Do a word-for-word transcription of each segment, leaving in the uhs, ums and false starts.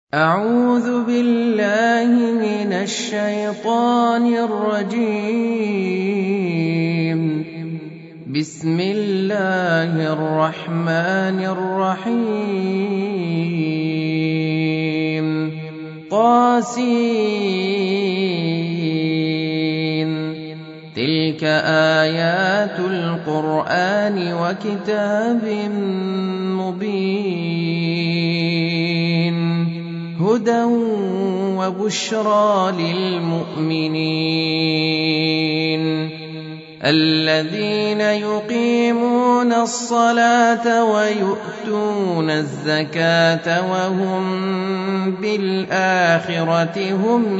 أعوذ بالله من الشيطان الرجيم. بسم الله الرحمن الرحيم. طاسين. تلك آيات القرآن وكتاب مبين هدى وبشرى للمؤمنين الذين يقيمون الصلاة ويؤتون الزكاة وهم بالآخرة هم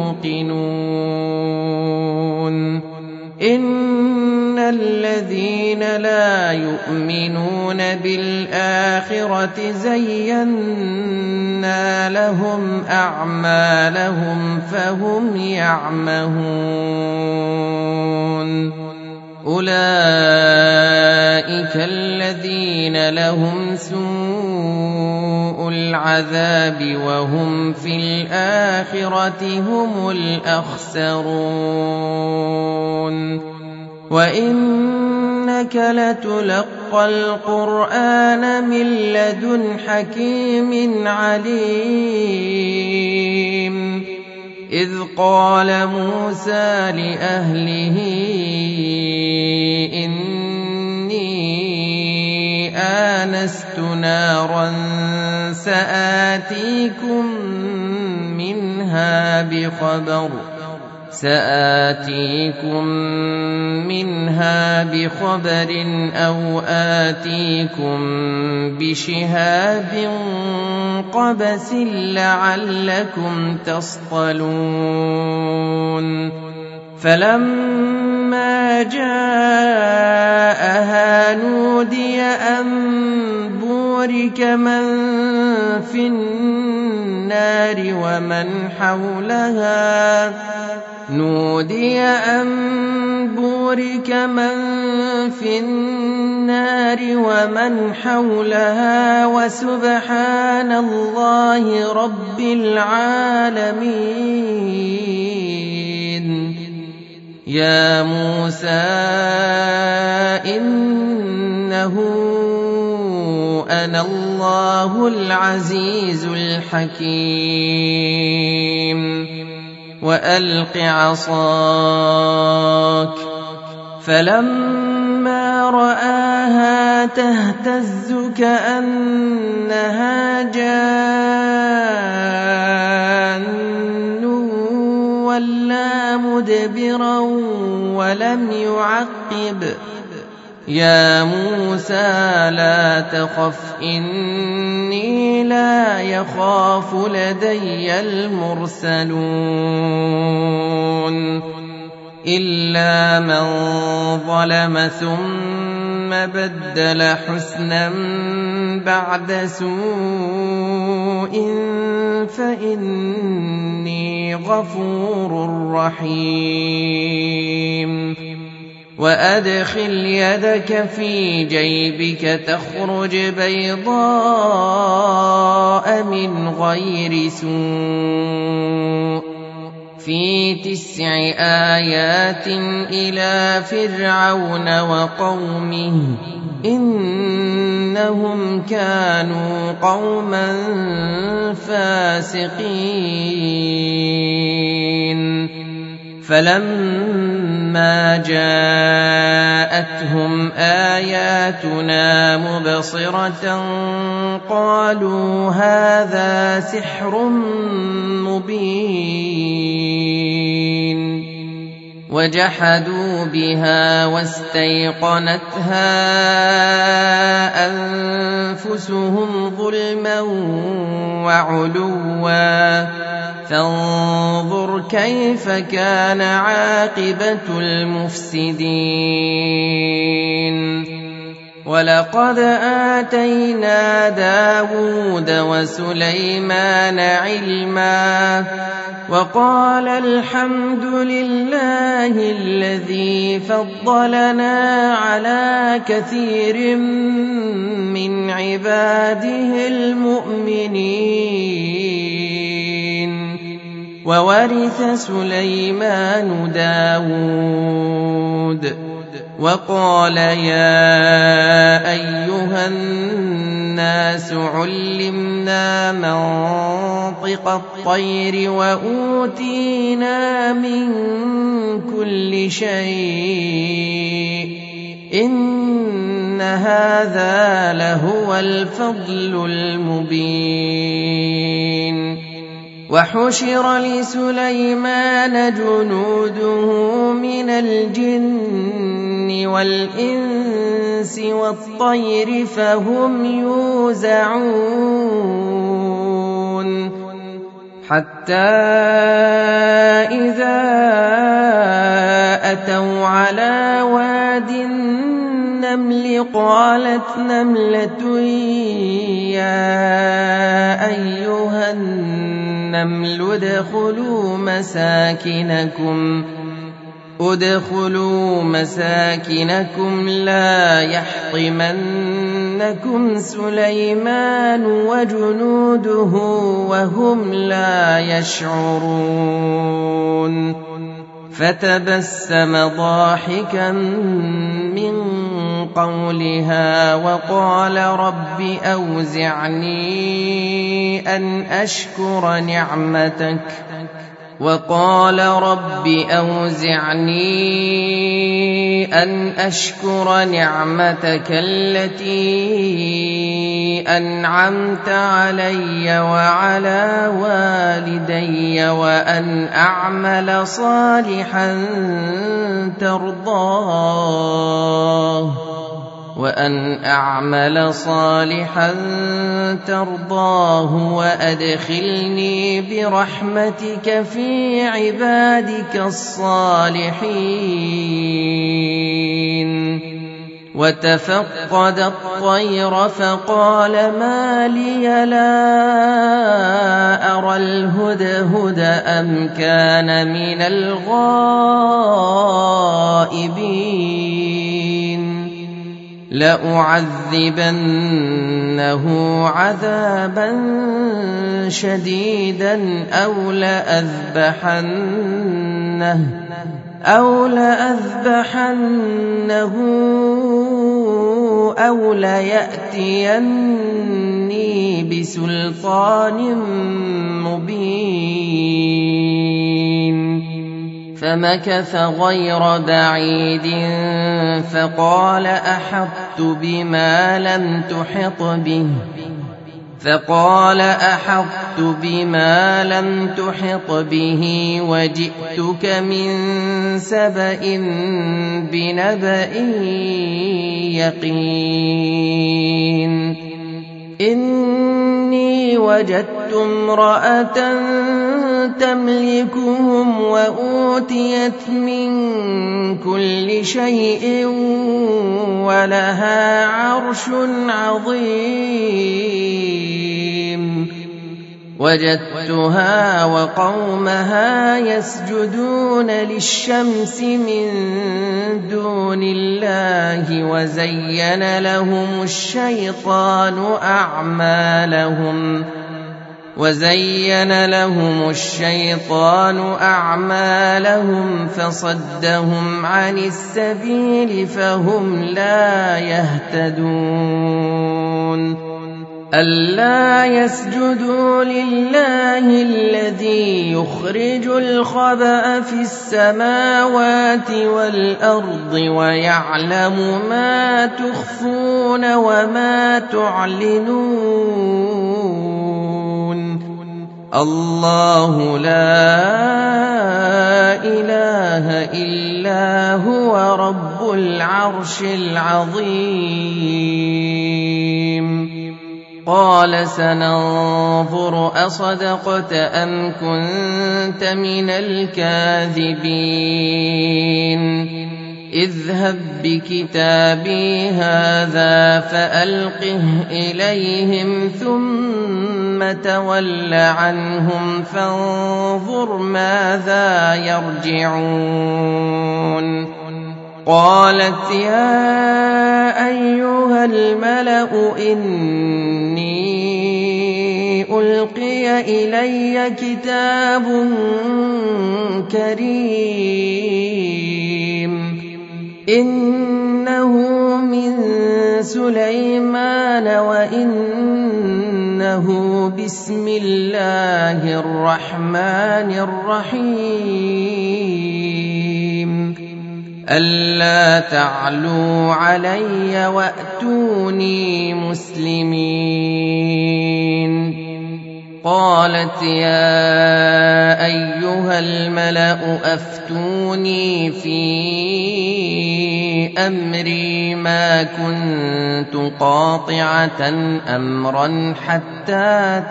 يوقنون. إن الذين لا يؤمنون بالآخرة زينا لهم أعمالهم فهم يعمهون. أولئك الذين لهم سوء العذاب وهم في الآخرة هم الأخسرون. وإنك لتلقى القرآن من لدن حكيم عليم. إذ قال موسى لأهله إني آنست نارا سآتيكم منها بخبر سآتيكم منها بخبر أو آتيكم بشهاب قبس لعلكم تصطلون. فلما جاءها نودي أن بورك من في النار ومن حولها نودي أن بورك من في النار ومن حولها وسبحان الله رب العالمين. يا موسى إنه أنا الله العزيز الحكيم. وألق عصاك. فلما رآها تهتز كأنها جان ولا مدبرا ولم يعقب. يا موسى لا تخف إني لا يخاف لدي المرسلون. إلا من ظلم ثم بدل حسنا بعد سوء فإني غفور رحيم. وأدخل يدك في جيبك تخرج بيضاء من غير سوء في تسع آيات إلى فرعون وقومه إنهم كانوا قوما فاسقين. فلما جاءتهم آياتنا مبصرة قالوا هذا سحر مبين. وجحدوا بها واستيقنتها أنفسهم ظلما وعلوا فانظر كيف كان عاقبة المفسدين. ولقد آتينا داود وسليمان علما وقال الحمد لله الذي فضلنا على كثير من عباده المؤمنين. وورث سليمان داود وقال يا أيها الناس علمنا منطق الطير وأوتينا من كل شيء إن هذا لهو الفضل المبين وحشر لسليمان جنوده من الجن والإنس والطير فهم يوزعون حتى إذا أتوا على واد النمل قالت نملة يا أيها النمل ادخلوا مساكنكم ادخلوا مساكنكم لا يحطمنكم سليمان وجنوده وهم لا يشعرون فتبسم ضاحكا من قولها وقال رب أوزعني أن أشكر نعمتك وقال رب أوزعني أن أشكر نعمتك التي أنعمت علي وعلى والدي وأن أعمل صالحا ترضاه وأن أعمل صالحا ترضاه وأدخلني برحمتك في عبادك الصالحين وتفقد الطير فقال ما لي لا أرى الهدهد أم كان من الغائبين لأعذبنه عذابا شديدا أو لأذبحنه أو لأذبحنه أو ليأتيني بسلطان مبين فمكث غير بعيد فقال أحطت بما لم تحط به فقال أحطت بما لم تحط به وجئتك من سبأ بنبأ يقين إني وجدت امرأة تملكهم وأوتيت من كل شيء ولها عرش عظيم وجدتها وقومها يسجدون للشمس من دون الله وزين لهم الشيطان أعمالهم وزين لهم الشيطان أعمالهم فصدهم عن السبيل فهم لا يهتدون ألا يسجدوا لله الذي يخرج الخبأ في السماوات والأرض ويعلم ما تخفون وما تعلنون الله لا إله إلا هو رب العرش العظيم قال سننظر أصدقت أم كنت من الكاذبين اذهب بكتابي هذا فألقه إليهم ثم تول عنهم فانظر ماذا يرجعون قالت يا أيها الملأ إني ألقي إلي كتاب كريم إنه من سليمان وإنه بسم الله الرحمن الرحيم ألا تعلوا علي وأتوني مسلمين. قالت يا أيها الملأ أفتوني في أمري ما كنت قاطعة أمرا حتى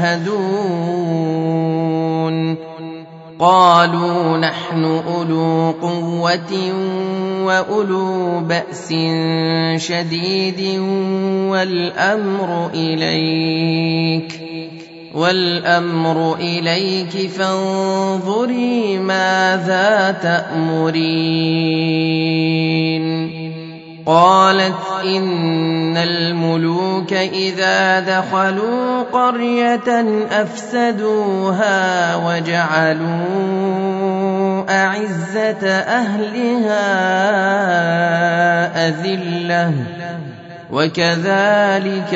تشهدون. قالوا نحن أولو قوة وأولو بأس شديد والأمر إليك والأمر إليك فانظري ماذا تأمرين. قالت إن الملوك إذا دخلوا قرية أفسدوها وجعلوا أعزة أهلها أذلة وكذلك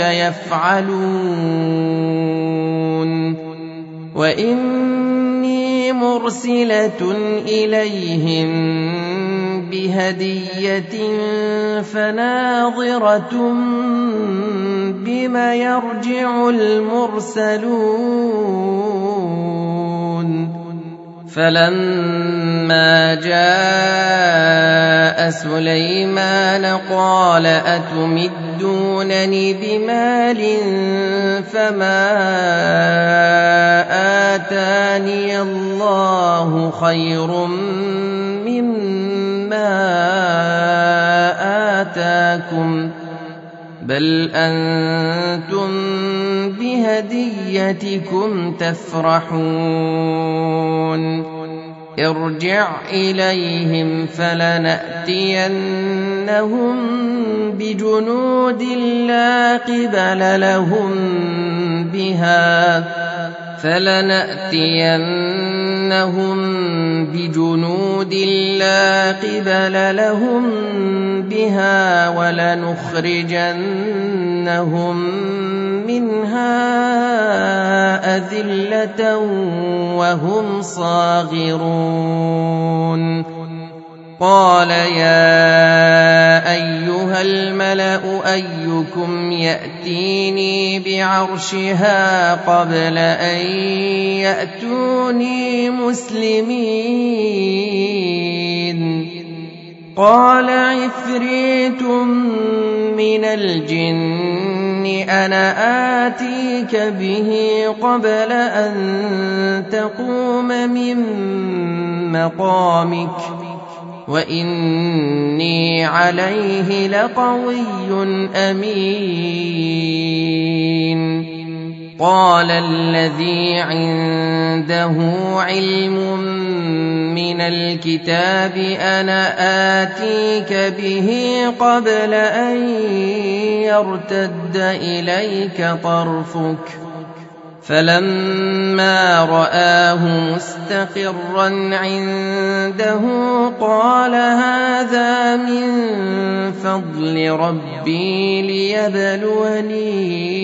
يفعلون. وإني مرسلة إليهم بهدية فناظرة بما يرجع المرسلون. فلما جاء سليمان قال أتمدونني بمال فما آتاني الله خير مما آتاكم بل أنتم بهديتكم تفرحون. ارجع إليهم فلنأتينهم بجنود لا قبل لهم بها فلنأتينهم بجنود لا قبل لهم بها ولنخرجنهم منها أذلة وهم صاغرون. قال يا أيها الملأ أيكم يأتيني بعرشها قبل أن يأتوني مسلمين. قال عفريت من الجن أنا آتيك به قبل أن تقوم من مقامك وإني عليه لقوي أمين. قال الذي عنده علم من الكتاب أنا آتيك به قبل أن يرتد إليك طرفك فلما رآه مستقرا عنده قال هذا من فضل ربي ليبلوني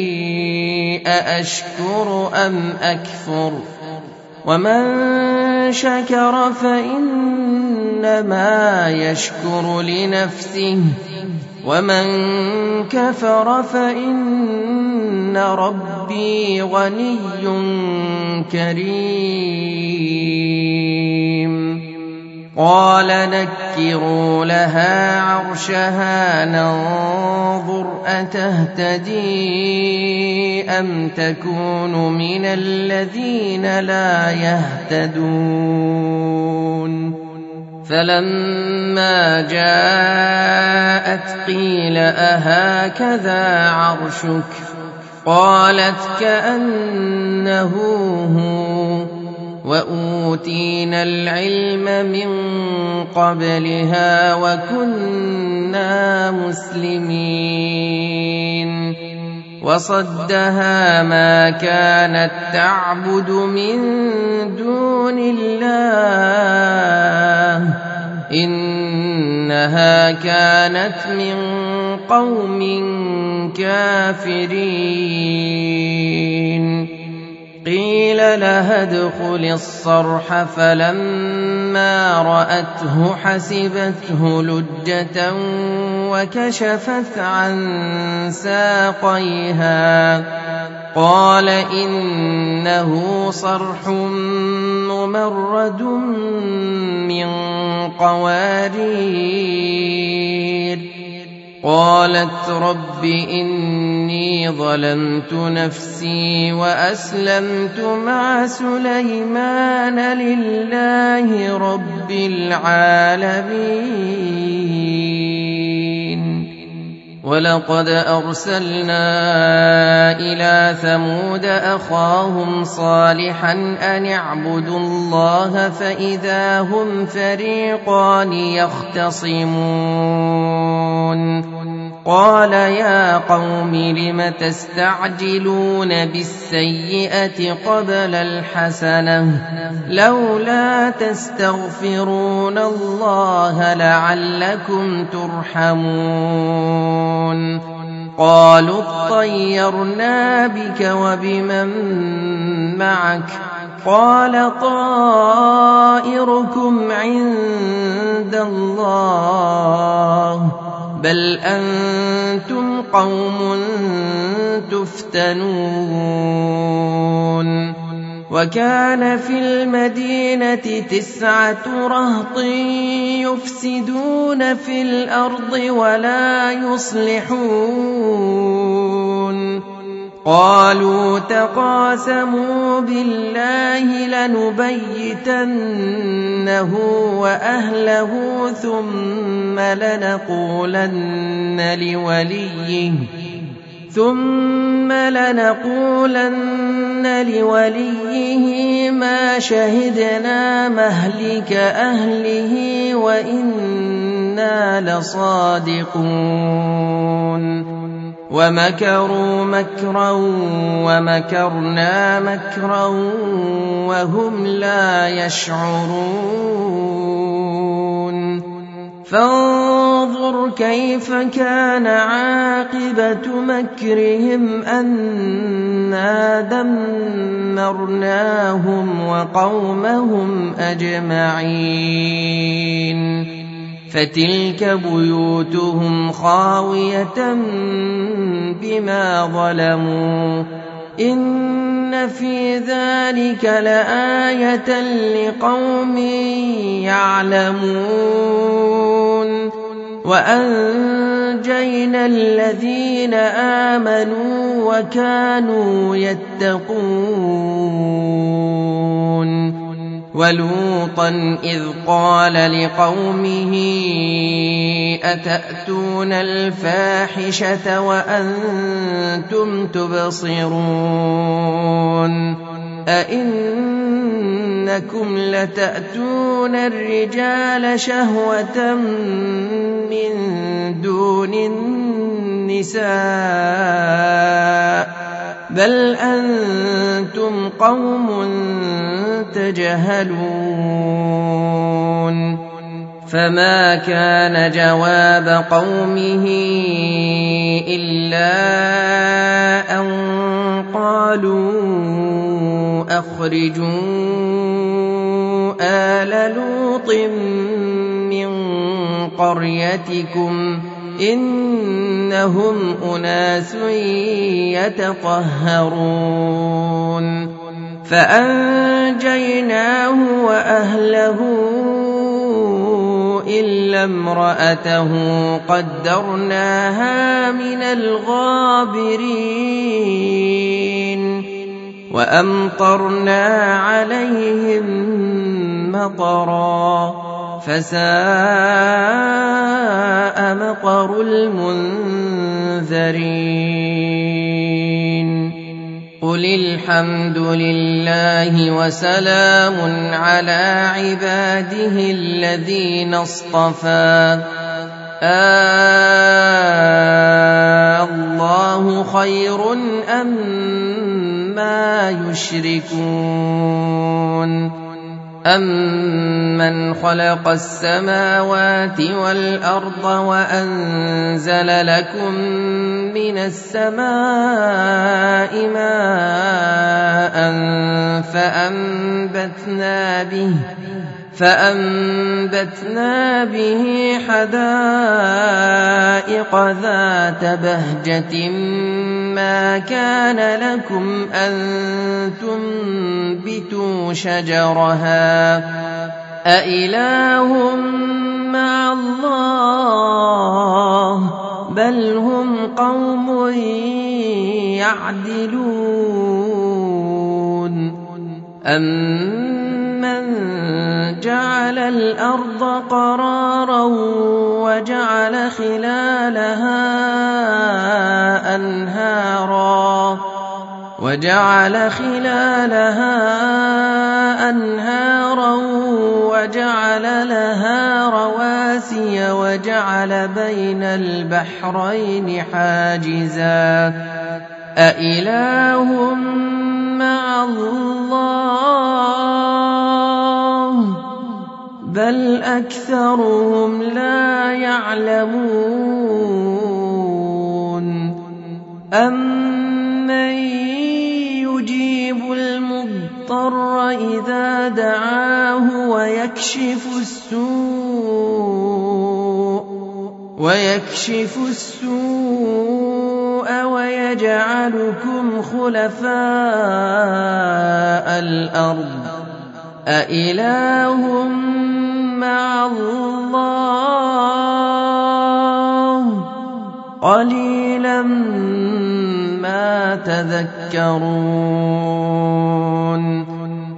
أأشكر أم أكفر ومن شكر فإنما يشكر لنفسه ومن كفر فإن ربي غني كريم. قال نكروا لها عرشها ننظر أتهتدي أم تكون من الذين لا يهتدون. فلما جاءت قيل أهكذا عرشك قالت كأنه هو وأوتينا العلم من قبلها وكنا مسلمين. وصدها ما كانت تعبد من دون الله إنها كانت من قوم كافرين قيل لها ادخل الصرح فلما رأته حسبته لجة وكشفت عن ساقيها قال إنه صرح ممرد من قوارير قالت رب إني ظلمت نفسي وأسلمت مع سليمان لله رب العالمين ولقد أرسلنا إلى ثمود أخاهم صالحا أن اعبدوا الله فإذا هم فريقان يختصمون قال يا قوم لم تستعجلون بالسيئة قبل الحسنة لولا تستغفرون الله لعلكم ترحمون قالوا اطيرنا بك وبمن معك قال طائركم عند الله بل أنتم قوم تفتنون وكان في المدينة تسعة رهط يفسدون في الأرض ولا يصلحون قالوا تقاسموا بالله لنبيتنه وأهله ثم لنقولن لوليه ثم لنقولن لوليه ما شهدنا مهلك أهله وإنا لصادقون ومكروا مكرا ومكرنا مكرا وهم لا يشعرون فانظر كيف كان عاقبة مكرهم أنا دمرناهم وقومهم أجمعين فتلك بيوتهم خاوية بما ظلموا إن في ذلك لآية لقوم يعلمون وأنجينا الذين آمنوا وكانوا يتقون ولوطا إذ قال لقومه أتأتون الفاحشة وأنتم تبصرون أئنكم لتأتون الرجال شهوة من دون النساء بل أنتم قوم تجهلون فما كان جواب قومه إلا أن قالوا أخرجوا آل لوط من قريتكم إنهم أناس يتطهرون فأنجيناه وأهله إلا امرأته قدرناها من الغابرين وأمطرنا عليهم مطرا فساء مطر المنذرين قل الحمد لله وسلام على عباده الذين اصطفى الله خير أم ما يشركون أمن خلق السماوات والأرض وأنزل لكم من السماء ماء فأنبتنا به فأنبتنا به حدائق ذات بهجة ما كان لكم أن تنبتوا شجرها أإله مع الله بل هم قوم يعدلون أمن جعل الأرض قرارا وجعل خلالها أنهارا وجعل خلالها أنهارا وجعل لها رواسي وجعل بين البحرين حاجزا أإله مع الله بل أكثرهم لا يعلمون أمن يجيب المضطر إذا دعاه ويكشف السوء ويكشف السوء ويجعلكم خلفاء الأرض أإله مع الله قليلا ما تذكرون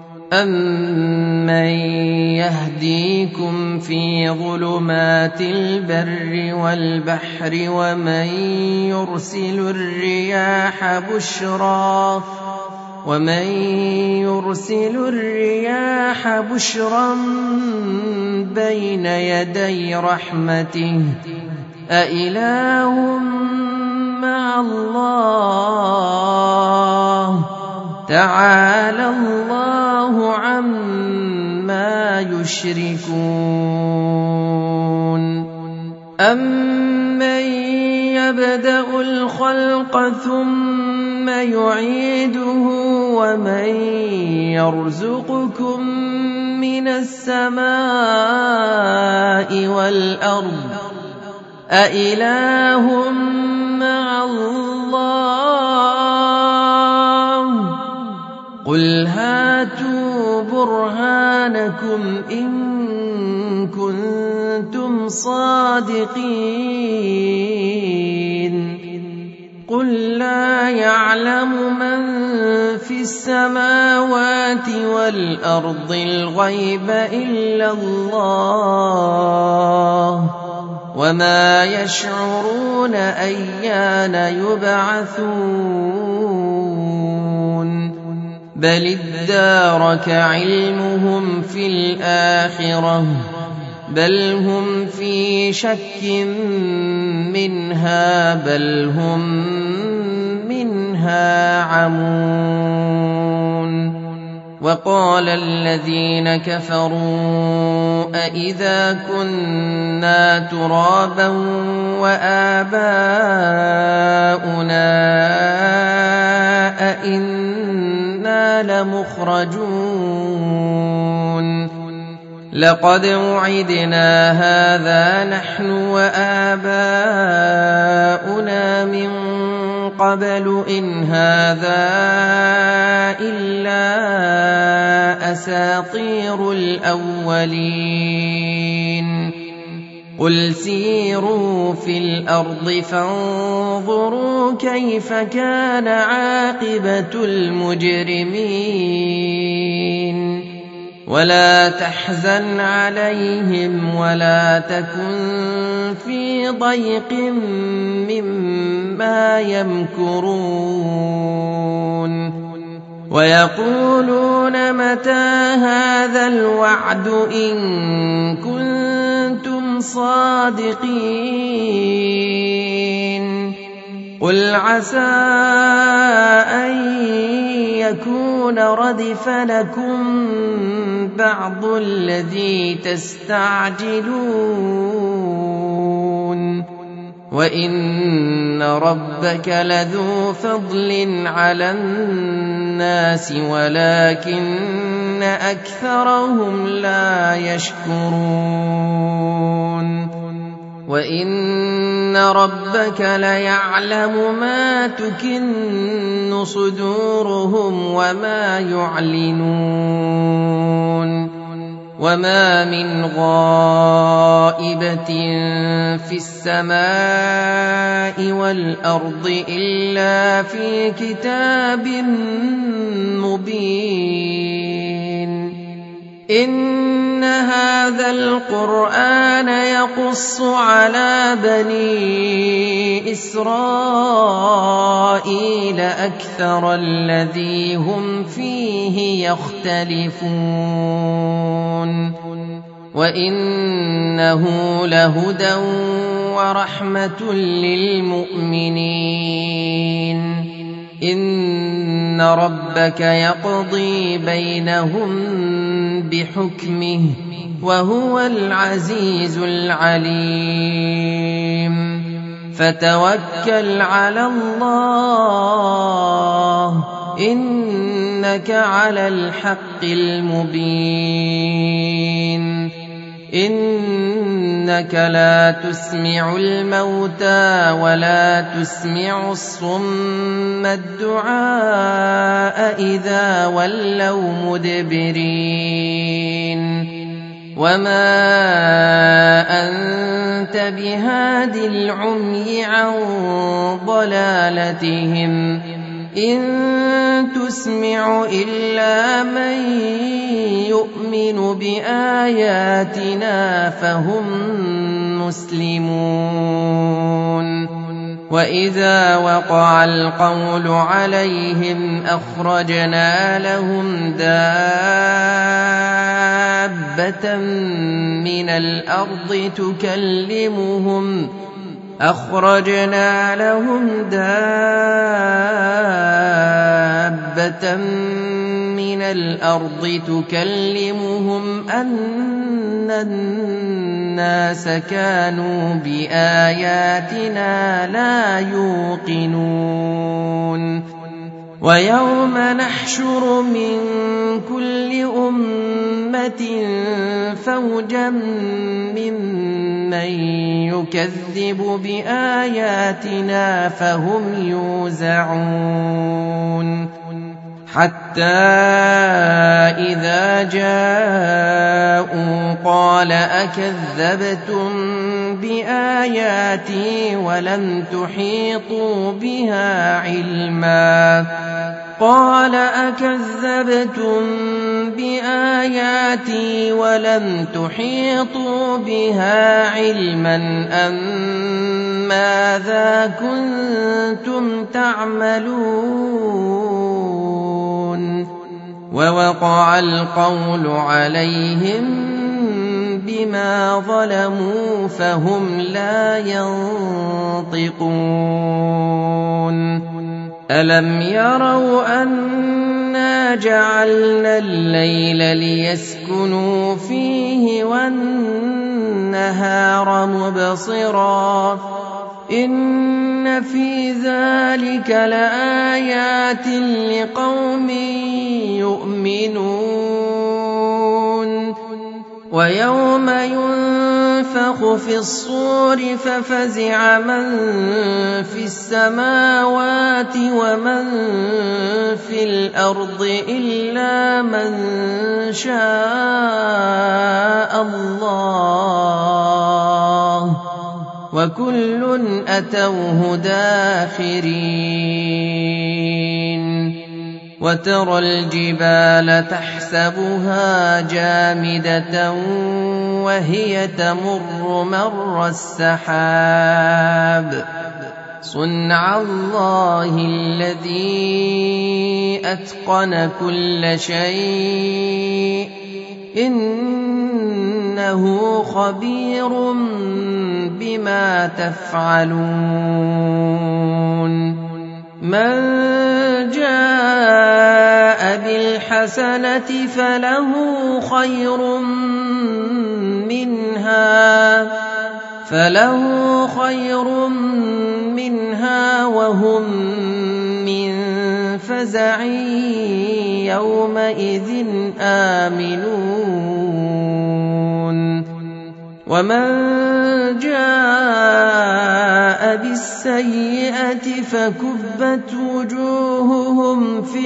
أمن يهديكم في ظلمات البر والبحر ومن يرسل الرياح بشرا ومن يرسل الرياح بشرا بين يدي رحمته أإله مع الله تعالى الله عما يشركون أمن يبدأ الخلق ثم يعيده ومن يرزقكم من السماء والأرض أإله مع الله قل هاتوا برهانكم إن كنتم صادقين قل لا يعلم من في السماوات والأرض الغيب إلا الله وما يشعرون أيان يبعثون بل ادارك علمهم في الآخرة بل هم في شك منها بل هم منها عمون وقال الذين كفروا أإذا كنا ترابا وآباؤنا أئنا لمخرجون لقد وعدنا هذا نحن وآباؤنا من قبل إن هذا إلا أساطير الأولين قل سيروا في الأرض فانظروا كيف كان عاقبة المجرمين ولا تحزن عليهم ولا تكن في ضيق مما يمكرون ويقولون متى هذا الوعد إن كنتم صادقين قل عسى أن يكون ردف لكم بعض الذي تستعجلون وإن ربك لذو فضل على الناس ولكن أكثرهم لا يشكرون وإن ربك ليعلم ما تكن صدورهم وما يعلنون وما من غائبة في السماء والأرض إلا في كتاب مبين إن هذا القرآن يقص على بني إسرائيل أكثر الذي هم فيه يختلفون وإنه لهدى ورحمة للمؤمنين إن ربك يقضي بينهم بحكمه وهو العزيز العليم فتوكل على الله إنك على الحق المبين إنك لا تسمع الموتى ولا تسمع الصم الدعاء إذا ولوا مدبرين وما أنت بهاد العمي عن ضلالتهم إن تسمع إلا من يؤمن بآياتنا فهم مسلمون وإذا وقع القول عليهم أخرجنا لهم دابة من الأرض تكلمهم أخرجنا لهم دابة من الأرض تكلمهم أن الناس كانوا بآياتنا لا يوقنون ويوم نحشر من كل أمة فوجا ممن يكذب بآياتنا فهم يوزعون حتى إذا جاءوا قال أكذبتم بآياتي ولم تحيطوا بها علما قال أكذبتم بآياتي ولم تحيطوا بها علما أم ماذا كنتم تعملون ووقع القول عليهم بما ظلموا فهم لا ينطقون ألم يروا أنا جعلنا الليل ليسكنوا فيه والنهار مبصرا إن في ذلك لآيات لقوم يؤمنون ويوم ينفخ في الصور ففزع من في السماوات ومن في الأرض إلا من شاء الله وكل أتوه داخرين وترى الجبال تحسبها جامدة وهي تمر مر السحاب صنع الله الذي أتقن كل شيء إن إنه خبير بما تفعلون من جاء بالحسنة فله خير منها فله خير منها وهم من فزع يومئذ آمنون ومن جاء بالسيئة فكبت وجوههم في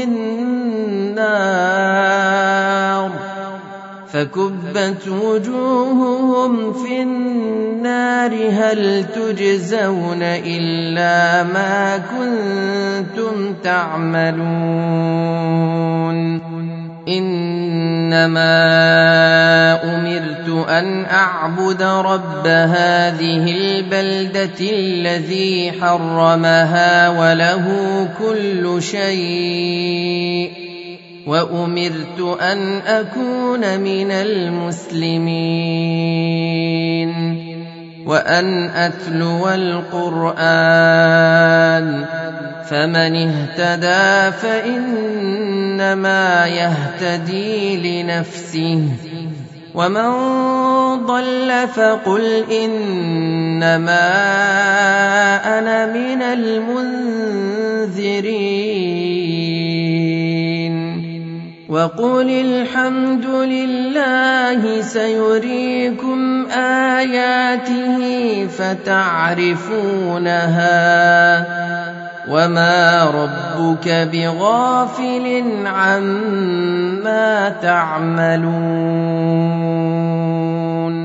النار فكبت وجوههم في النار هل تجزون إلا ما كنتم تعملون إنما أمرت أن أعبد رب هذه البلدة الذي حرمها وله كل شيء وأمرت أن أكون من المسلمين وأن أتلو القرآن فمن اهتدى فإنما يهتدي لنفسه ومن ضل فقل إنما أنا من المنذرين وقل الحمد لله سيريكم آياته فتعرفونها وما ربك بغافل عما تعملون